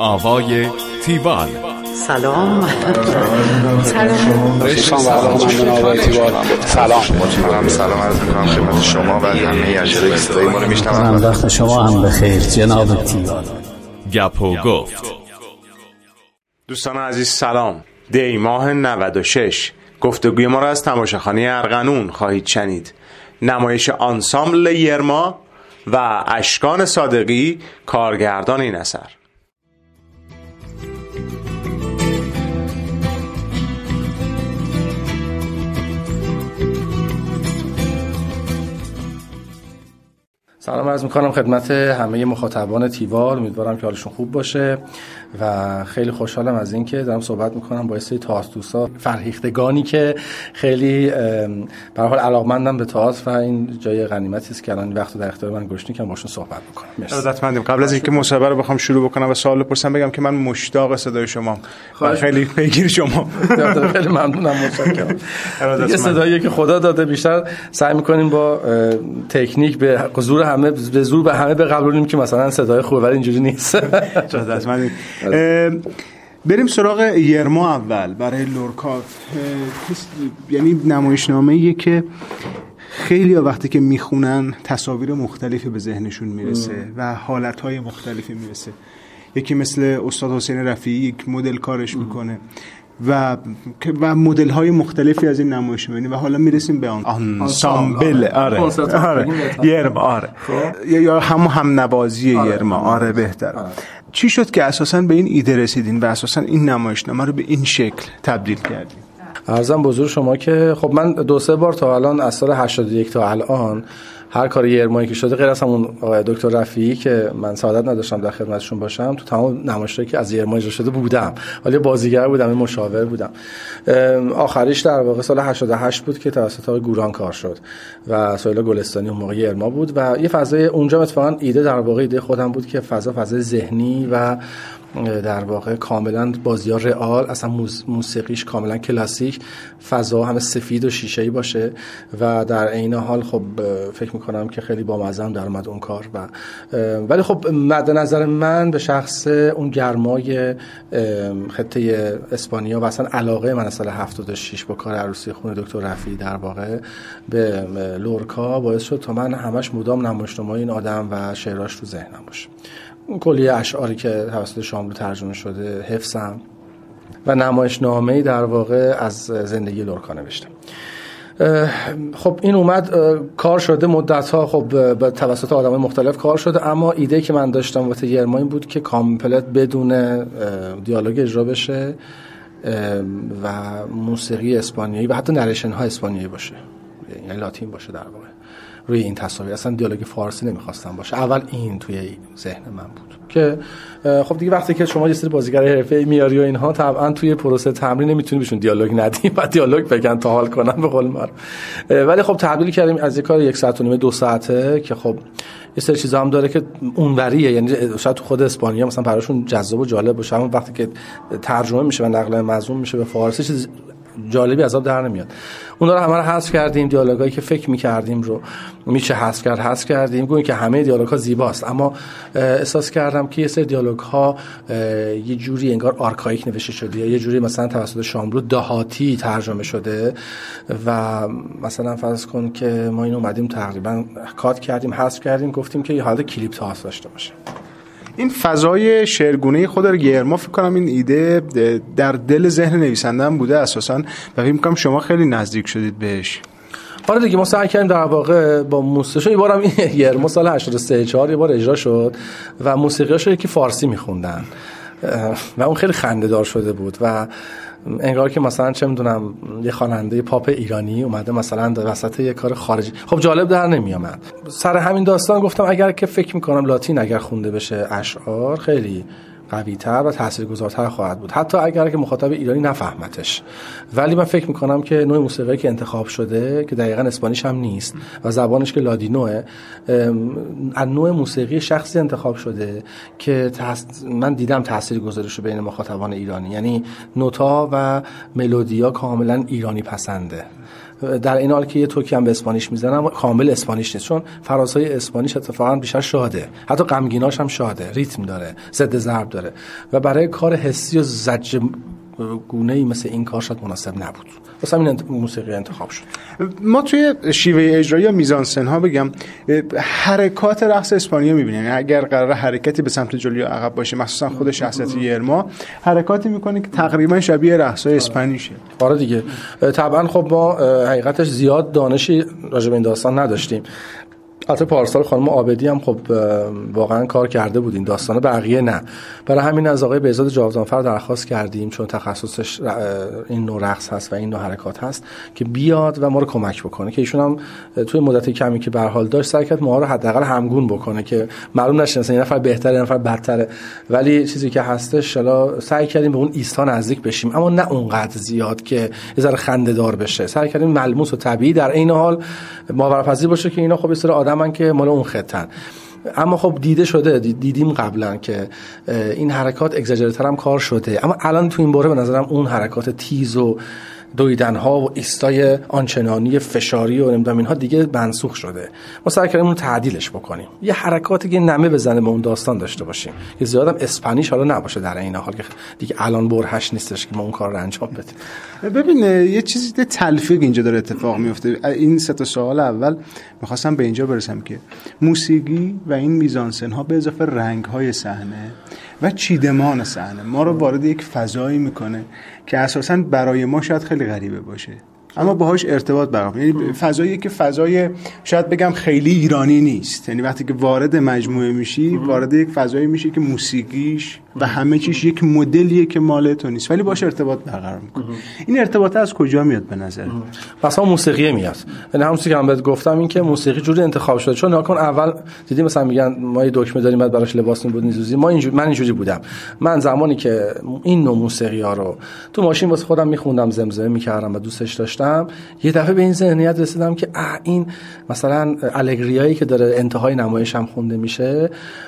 آوای تیوال. سلام. سلام عرض می‌کنم خدمت شما و همه اجرای صدای ما رو میشنوند. وقت شما هم بخیر جناب تیوال. گپ و گفت. دوستان عزیز سلام. دی ماه 96 گفتگوی ما را از تماشاخانه ارغنون خواهید شنید. نمایش آنسامبل یرما و اشکان صادقی کارگردان این اثر. سلام عرض میکنم خدمت همه مخاطبان تیوال. امیدوارم که حالشون خوب باشه و خیلی خوشحالم از این که دارم صحبت میکنم با سری تئاتر دوستا فرهیختگانی که خیلی به هر حال علاقمندم به تئاتر و این جای غنیمتی است که الان وقت در اختیار من گذاشتین که باشون صحبت بکنم. مرسی. ارادتمندیم. قبل از اینکه مصاحبه رو بخوام شروع بکنم و سوال بپرسم بگم که من مشتاق صدای شما و خیلی پیگیر شما. خیلی ممنونم، متشکرم. یه صدایی که خدا داده بیشتر سعی میکنیم با تکنیک به حضور همه به زور به همه بقبولونیم که مثلا صدای خوبه، ولی اینجوری نیست. ارادتمندیم. بریم سراغ یرما اول برای لورکا. یعنی نمایشنامه‌ایه که خیلی وقتی که میخونن تصاویر مختلفی به ذهنشون میرسه و حالتهای مختلفی میرسه. یکی مثل استاد حسین رفیعی یک مدل کارش میکنه و مدل‌های مختلفی از این نمایشنامه و حالا میرسیم به آنسامبل. آره یرما. آره یا هم نوازی یرما. آره بهتره. چی شد که اساساً به این ایده رسیدین و اساساً این نمایشنامه رو به این شکل تبدیل کردین؟ عرضم بزرگ شما که خب من 2-3 بار تا الان از سال 81 تا الان هر کار یرمایی که شده غیر از همون آقای دکتر رفیعی که من سعادت نداشتم در خدمتشون باشم، تو تمام نمایشایی که از یرما اجرا شده بودم، ولی بازیگر بودم، مشاور بودم. آخریش در واقع سال 88 بود که توسط آقای گوران کار شد و سهیلا گلستانی اون موقع یرما بود و یه فضای اونجا اتفاقا ایده در واقع ایده خودم بود که فضای ذهنی و در واقع کاملا بازی‌ها رئال، اصلا موسیقیش کاملا کلاسیک، فضا همه سفید و شیشه‌ای باشه و در عین حال خب فکر می‌کنم که خیلی بامزه در اومد اون کار و ولی خب مد نظر من به شخص اون گرمای خطه اسپانیا و اصلا علاقه من از سال 76 با کار عروسی خون دکتر رفیعی در واقع به لورکا باعث شد تا من همش مدام نمایشنامه‌های این آدم و شعراش تو ذهنم باشه. اون کلیه اشعاری که توسط شاملو ترجمه شده حفظم و نمایشنامه‌ای در واقع از زندگی لورکا نوشتم. خب این اومد کار شده مدت‌ها، خب به توسط آدمای مختلف کار شده، اما ایده که من داشتم واسه یرما این بود که کامپلت بدون دیالوگ اجرا بشه و موسیقی اسپانیایی و حتی نریشن ها اسپانیایی باشه، یعنی لاتین باشه در واقع روی این تصاویر. اصلا دیالوگ فارسی نمیخواستم باشه. اول این توی ذهن من بود که خب دیگه وقتی که شما یه سری بازیگر حرفه‌ای میاری و اینها طبعا توی پروسه تمرین نمیتونی بهشون دیالوگ ندی و دیالوگ بگن تا حال کنن به قول من. ولی خب تبدیل کردیم از یک کار 1 ساعت و نیم 2 ساعته که خب یه سری چیزا هم داره که اونوریه، یعنی شاید تو خود اسپانیا مثلا براشون جذاب و جالب باشه، اما وقتی که ترجمه میشه و نقل مضمون میشه به فارسی چیز جالبی از آب در نمیاد. اونا رو همه رو حذف کردیم، دیالوگایی که فکر می‌کردیم رو میشه حذف کردیم. گویا که همه دیالوگ‌ها زیباست، اما احساس کردم که یه سری دیالوگ‌ها یه جوری انگار آرکائیک نوشته شده یا یه جوری مثلا توسط شاملو دهاتی ترجمه شده و مثلا فرض کن که ما اینو اومدیم تقریبا کات کردیم، حذف کردیم، گفتیم که یه حالت کلیپ تئاتر داشته باشه. این فضای شعرگونه خود یرما فکر کنم این ایده در دل ذهن نویسنده هم بوده اساساً و فکر می‌کنم شما خیلی نزدیک شدید بهش. آره دیگه ما سعی کردیم در واقع با موسیقی. یه بارم این یرما سال 83 یه بار اجرا شد و موسیقیاشو یکی فارسی می‌خوندن و اون خیلی خنده‌دار شده بود و انگار که مثلا چه میدونم یه خواننده پاپ ایرانی اومده مثلا وسط یه کار خارجی، خب جالب در نمیامد. سر همین داستان گفتم اگر که فکر میکنم لاتین اگر خونده بشه اشعار خیلی قوی‌تر و تاثیرگذارتر خواهد بود، حتی اگر که مخاطب ایرانی نفهمتش. ولی من فکر میکنم که نوع موسیقی که انتخاب شده که دقیقاً اسپانیش هم نیست و زبانش که لادینوه، از نوع موسیقی شخصی انتخاب شده که من دیدم تاثیرگذاریش رو بین مخاطبان ایرانی، یعنی نوتا و ملودیا کاملا ایرانی پسنده در این حال که یه توکی هم به اسپانیش میزنم کامل اسپانیش نیست، چون فرازهای اسپانیش اتفاقا بیشتر شاده، حتی غمگیناش هم شاده، ریتم داره، ضد ضرب داره و برای کار حسی و زجر گونه‌ای مثل این کار شاید مناسب نبود. واسه همین موسیقی انتخاب شد. ما توی شیوه اجرایی یا میزانسن ها بگم حرکات رقص اسپانیا می‌بینیم، یعنی اگر قرار حرکتی به سمت جلو یا عقب باشه، مخصوصا خود شخصیت یرما حرکاتی میکنه که تقریبا شبیه رقص‌های اسپانیشه. آره دیگه. طبعا خب ما حقیقتش زیاد دانشی راجع به این داستان نداشتیم. البته پارسال خانم عابدی هم خب واقعا کار کرده بود این داستانه، بقیه نه. برای همین از آقای بهزاد جاودانفر درخواست کردیم، چون تخصصش این نوع رقص هست و این نوع حرکات هست، که بیاد و ما رو کمک بکنه، که ایشون هم توی مدت کمی که به هر حال داشت سعی کرد ما رو حداقل همگون بکنه که معلوم نشه مثلا این نفر بهتره این نفر بدتره، ولی چیزی که هستش حالا سعی کردیم به اون ایستا نزدیک بشیم، اما نه اونقدر زیاد که یه ذره خنده‌دار بشه. سعی کردیم ملموس و طبیعی در عین حال باورپذیر باشه که اینا خب یه سری آدمن که مال اون خطن. اما خب دیده شده، دیدیم قبلا که این حرکات اگزاجرتر هم کار شده، اما الان تو این باره به نظرم اون حرکات تیز و دویدن ها و ایستای آنچنانی فشاری و نمیدونم اینها دیگه منسوخ شده. ما سعی کردیم اون تعدیلش بکنیم، یه حرکاتی که نمه بزنه به اون داستان داشته باشیم، که زیادم اسپانیش حالا نباشه در این حال که دیگه الان برهش نیستش که ما اون کار رو انجام بدیم. ببین یه چیزی تلفیق اینجا داره اتفاق میفته. این سه تا سوال اول می‌خواستم به اینجا برسم که موسیقی و این میزانسن ها به اضافه رنگ های صحنه و چیدمان صحنه ما رو وارد یک فضایی میکنه که اساساً برای ما شاید خیلی غریبه باشه، اما باهاش ارتباط برقرار. یعنی فضایی که فضای شاید بگم خیلی ایرانی نیست، یعنی وقتی که وارد مجموعه میشی وارد یک فضایی میشی که موسیقیش و همه چیش یک مدلیه که مال تو نیست، ولی باهاش ارتباط برقرار میکنه. این ارتباط از کجا میاد به نظر؟ مثلا موسیقی میاد، یعنی همون چیزی که من بهت گفتم این که موسیقی جوری انتخاب شده، چون ناکن اول دیدی مثلا میگن ما یه دکمه داریم بعد براش لباس بود نیزوزی، من اینجوری بودم. من زمانی که این نوع موسیقی ها رو تو ماشین واسه خودم میخوندم، زمزمه میکردم و دوستش داشتم، یه دفعه به این ذهنیت رسیدم که این مثلا الگریایی که داره انتهای نمایش هم خونده میشه،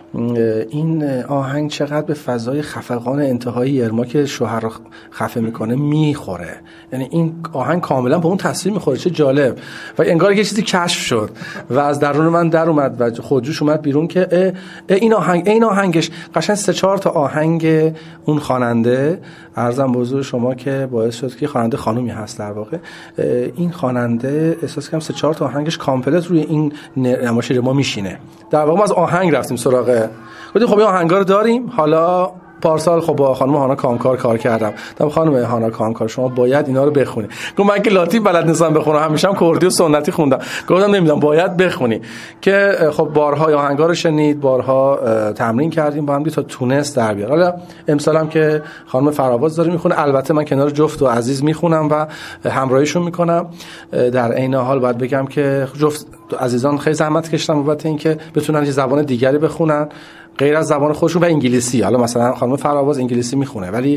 این آهنگ چقدر به فضای خفقان انتهای یرما که شوهر رو خفه میکنه میخوره، یعنی این آهنگ کاملا به اون تصویر میخوره. چه جالب. و انگار یه چیزی کشف شد و از درون من در اومد و خودجوش اومد بیرون که این آهنگش قشنگ 3-4 تا آهنگ اون خواننده، عرضم به حضور شما که باعث شد که خواننده خانومی هست در واقع، این خواننده احساس کنم 3-4 تا آهنگش کامپلت روی این نمایش ما میشینه. در واقع ما از آهنگ رفتیم سراغ، گفتیم خب این آهنگا رو داریم. حالا پارسال خب با خانم هانا کامکار کار کردم. گفتم خانم هانا کامکار شما باید اینا رو بخونی. گفت من که لاتین بلد نیستم بخونم، همیشه هم کردی و سنتی خوندم. گفتم نمیدونم باید بخونی. که خب بارها آهنگا رو شنید، بارها تمرین کردیم با هم تا تونست در بیاد. حالا امسال هم که خانم فراواز داره میخونه، البته من کنار جفت و عزیز میخونم و همراهیشون میکنم. در عین حال باید بگم که جفت عزیزان خیلی زحمت کشیدن بابت اینکه بتونن یه زبان دیگری بخونن غیر از زبان خودشون و انگلیسی. حالا مثلا خانم فراواز انگلیسی میخونه ولی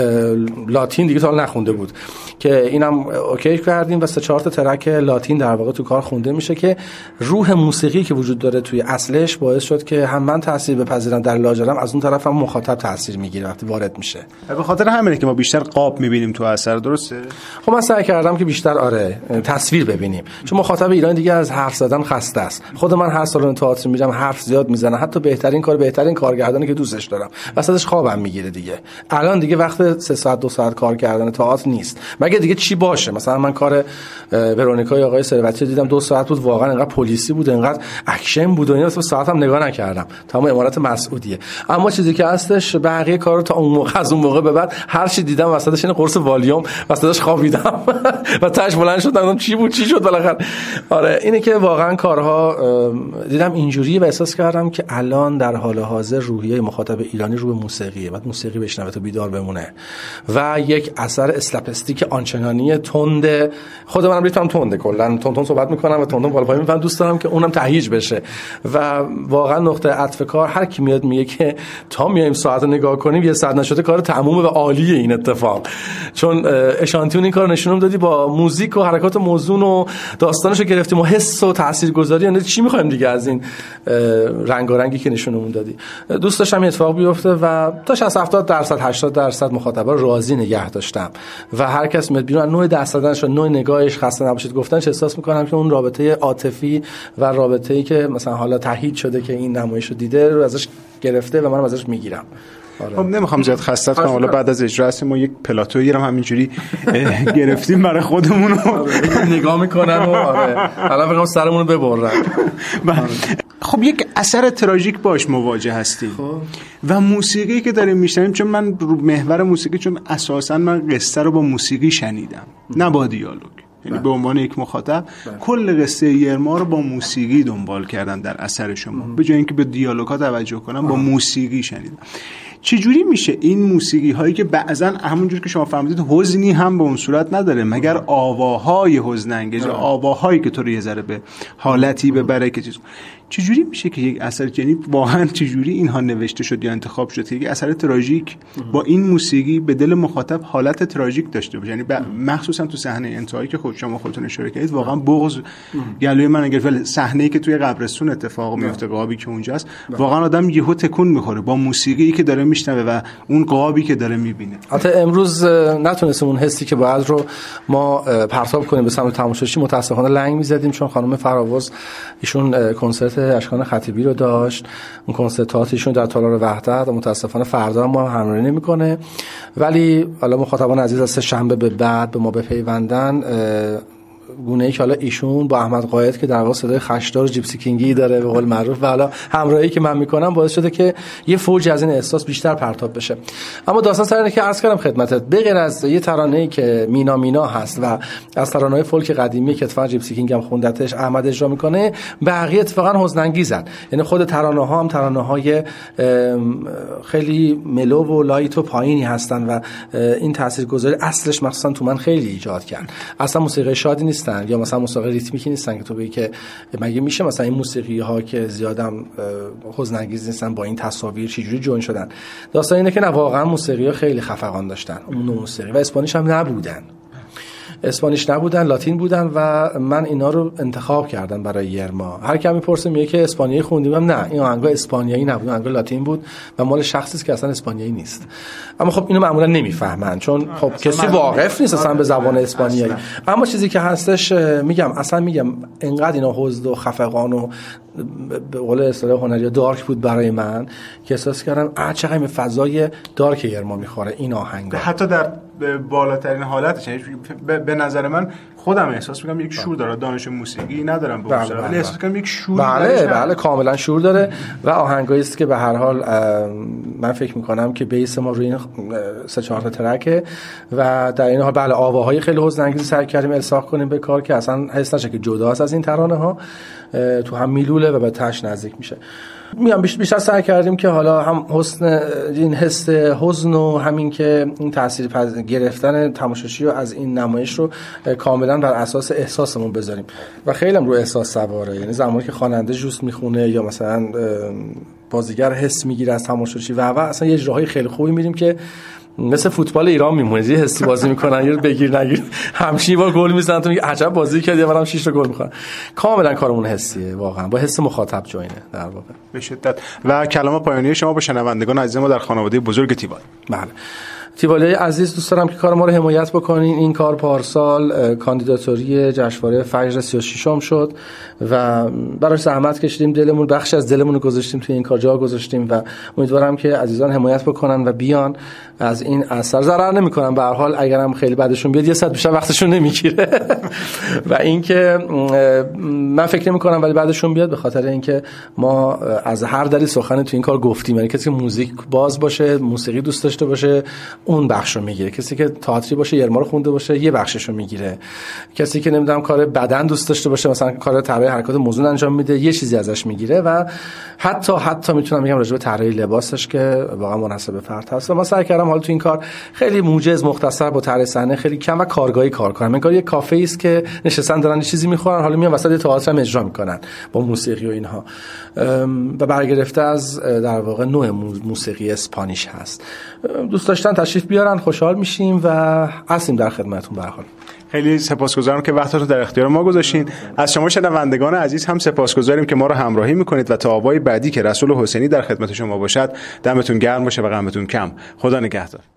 لاتین دیگه تا نخونده بود، که اینم اوکی کردیم و 3-4 تا ترک لاتین در واقع تو کار خونده میشه که روح موسیقی که وجود داره توی اصلش باعث شد که هم من تاثیر بپذیرم در لاجرم، از اون طرف هم مخاطب تاثیر میگیره وقتی وارد میشه. به خاطر همینه که ما بیشتر قاب میبینیم تو اثر، درسته؟ خب من سعی کردم که بیشتر تصویر ببینیم، چون مخاطب ایرانی دیگه از حرف زدن خسته است. خود من هر سال تئاتر میرم حرف زیاد میزنه، حتی بهترین کارگردانی که دوستش دارم وسطش خوابم میگیره دیگه. الان دیگه وقت 3 ساعت 2 ساعت کار کردن تئاتر نیست، مگه دیگه چی باشه. مثلا من کار ورونیکای آقای ثروتی دیدم 2 ساعت بود، واقعا انقدر پلیسی بود، انقدر اکشن بود و اینا، ساعتم نگاه نکردم. تمام امارات مسعودیه. اما چیزی که هستش بقیه کارو تا اون موقع از اون موقع به بعد هر چی دیدم وسطش این قرص والیوم وسطش خوابیدم و تاش بلند شدم چی شد بالاخره. آره اینه که واقعا کارها دیدم اینجوریه و احساس کردم که الان در حال حاضر روحیه مخاطب ایرانی رو به موسیقیه، بعد موسیقی بشنوه تا بیدار بمونه و یک اثر اسلپستیک آنچنانی تنده. خود منم ریتم تنده، کلا تون صحبت میکنم و تون بالا پایین میفهم، دوست دارم که اونم تهییج بشه و واقعا نقطه عطف کار هر کی میاد میگه که تا میایم ساعت نگاه کنیم یه ساعت نشده کار تمومه و عالیه این اتفاق، چون اشانتیون این کارو نشونم دادی با موزیک و حرکات موزون و داستانشو گرفتیم و حس و تاثیرگذاری. یعنی چی میخوایم دیگه از این رنگارنگی که نشونمون دادی؟ زیادی. دوست داشتم این اتفاق بیفته و تا 60-70% 80% مخاطبا راضی نگه داشتم و هر کس میاد بیرون نوع دست دادنش و نوع نگاهش خسته نباشید گفتنش احساس میکنم که اون رابطه عاطفی و رابطه‌ای که مثلا حالا تایید شده که این نمایش رو دیده رو ازش گرفته و منم ازش میگیرم. خب نمیخوام زیاد خستت کنم، حالا بعد از اجرا هستیم ما یک پلاتویی هم همینجوری گرفتیم برای خودمون نگاه میکنن و حالا بگم سرمون رو ببرن. خب یک اثر تراژیک باش مواجه هستیم و موسیقی که داریم میشنویم، چون من رو محور موسیقی، چون اساسا من قصه رو با موسیقی شنیدم نه با دیالوگ، یعنی به عنوان یک مخاطب کل قصه یرما رو با موسیقی دنبال کردم در اثر شما، به جای اینکه به دیالوگ‌ها توجه کنم با موسیقی شنیدم. چجوری میشه این موسیقی هایی که بعضا همونجور که شما فهمیدید حزنی هم به اون صورت نداره مگر آواهای حزن انگیز، آواهایی که تو رو یه ذره به حالتی ببره که چجوری میشه که یک اثر، یعنی واقعا چجوری اینها نوشته شد یا انتخاب شد که یک اثر تراژیک با این موسیقی به دل مخاطب حالت تراژیک داشته باشه؟ یعنی مخصوصا تو صحنه انتهایی که شما خودتون اشاره کردید واقعا بغض گلوی من گرفت. صحنه‌ای که توی قبرستون اتفاق میفته، قابی که اونجاست، واقعا آدم یهو تکون میخوره با موسیقی که داره میشنوه و اون قابی که داره میبینه. البته امروز نتونستیم اون حسی که باید رو ما پرتاب کنیم به سمت تماشاچی، متاسفانه لنگ میزدیم، چون خانم فراوز ایشون کنسرت اشکان خطیبی رو داشت، اون کنسرتات ایشون در تالار وحدت، و متاسفانه فردا ما هم همراهی نمیکنه. ولی حالا مخاطبان عزیز از شنبه به بعد به ما بپیوندن، گونه‌ای که حالا ایشون با احمد قائد که در واقع صدای خشدار و جیپسی کینگی داره به قول معروف و حالا همراهی که من میکنم باعث شده که یه فوج از این احساس بیشتر پرتاب بشه. اما داستان سر اینه که عرض کردم خدمتت، به غیر از یه ترانه‌ای که مینا مینا هست و از ترانه‌های فولک قدیمی که اتفاقا جیپسی کینگ هم خوندتش، احمد اجرا میکنه، بقیه اتفاقا حزن انگیزن. یعنی خود ترانه‌ها هم ترانه‌های خیلی ملو و لایت و پایینی هستن و این تاثیرگذاری اصلش مخصوصا تو من خیلی ایجاد کرد. اصلا موسیقی شادی نیست یا مثلا موسیقی ریتمیکی نیستن که تو بگی که مگه میشه مثلا این موسیقی ها که زیادم حزن انگیز نیستن با این تصاویر چجوری جوین شدن. داستان اینه که نه، واقعا موسیقی ها خیلی خفقان داشتن اون نوع موسیقی و اسپانیش هم نبودن، اسپانیش نبودن، لاتین بودن و من اینا رو انتخاب کردم برای یرما. هر کی میپرسه میگه که اسپانیایی خوندیم، نه این آهنگا اسپانیایی نبود، آهنگا لاتین بود و مال شخصی است که اصلا اسپانیایی نیست. اما خب اینو معمولا نمیفهمن چون خب کسی واقف نیست اصلا به زبان اسپانیایی. اما چیزی که هستش میگم انقدر اینا حزن و خفقان و به قول اصطلاح هنری دارک بود برای من که احساس کردم چقدر این فضای دارک یرما میخوره این آهنگا، حتی در بالاترین حالتش. به نظر من خودم احساس میکنم یک شور داره، دانش موسیقی ندارم به اصطلاح، ولی احساس میکنم یک شور بله کاملا شور داره و آهنگایی است که به هر حال من فکر میکنم که بیس ما روی این 3-4 تا ترکه و در این حال بله آواهای خیلی حزن انگیز سعی کردیم الساق کنیم به کار که اصلا حس نشه که جداست از این ترانه ها، تو هم میلوله و به تش نزدیک میشه. میام بیشتر سعی کردیم که حالا هم حسن این حس حزن و همین که این تاثیر گرفتن تماشاچی رو از این نمایش رو کاملا بر اساس احساسمون بذاریم و خیلی هم رو احساس سواره. یعنی زمانی که خواننده جوست میخونه یا مثلا بازیگر حس میگیره از تماشاچی و اصلا یه اجراهای خیلی خوبی میریم که مثل فوتبال ایران میمونه، یه حسی بازی میکنن، یه بگیر نگیر، همچین بار گل میزنن تو میگی عجب بازی کردی، منم 6 تا گل میخورم. کاملا کارمون حسیه، واقعا با حس مخاطب جوینه در واقع به شدت. و کلام پایانی شما با شنوندگان عزیز ما در خانواده بزرگ تیوال. بله تیوالی عزیز، دوست دارم که کار ما رو حمایت بکنین. این کار پارسال کاندیداتوری جشنواره فجر 36م شد و براش زحمت کشیدیم، دلمون بخش از دلمون رو گذاشتیم توی این کار، جا گذاشتیم و امیدوارم که عزیزان حمایت بکنن و بیان از این اثر ضرر نمی‌کنن. به هر حال اگرم خیلی بعدشون بیاد یه ساعت بیشتر وقتشون نمیگیره و اینکه من فکر نمی‌کنم ولی بعدشون بیاد، به خاطر اینکه ما از هر دری سخن تو این کار گفتیم. یعنی کسی که موزیک باز باشه، موسیقی دوست داشته باشه، اون بخشو میگیره. کسی که تئاتری باشه، یرما رو خونده باشه، یه بخششو میگیره. کسی که نمیدونم کار بدن دوست داشته باشه، مثلا کار طراحی حرکات موزون انجام میده، یه چیزی ازش میگیره. و حتی میتونم بگم راجع به طراحی لباسش که واقعا مناسب فرد هست. ما سعی کردم حالا تو این کار خیلی موجز مختصر با طراحی صحنه خیلی کم و کارگاهی کار کنم. انگار یه کافه است که نشستن دارن یه چیزی میخورن، حالا میان وسط تئاتر هم اجرا میکنن با موسیقی و اینها و برگرفته از در واقع نوع موسیقی اسپانیش هست. دوست داشتن تشریف بیارن، خوشحال میشیم و هستیم در خدمتتون. به هر حال خیلی سپاسگزارم که وقتتون در اختیار ما گذاشتین. از شما شنوندگان عزیز هم سپاسگزاریم که ما رو همراهی میکنید و تا آوای بعدی که رسول حسینی در خدمت شما باشد، دمتون گرم باشه و غمتون کم. خدا نگهدار.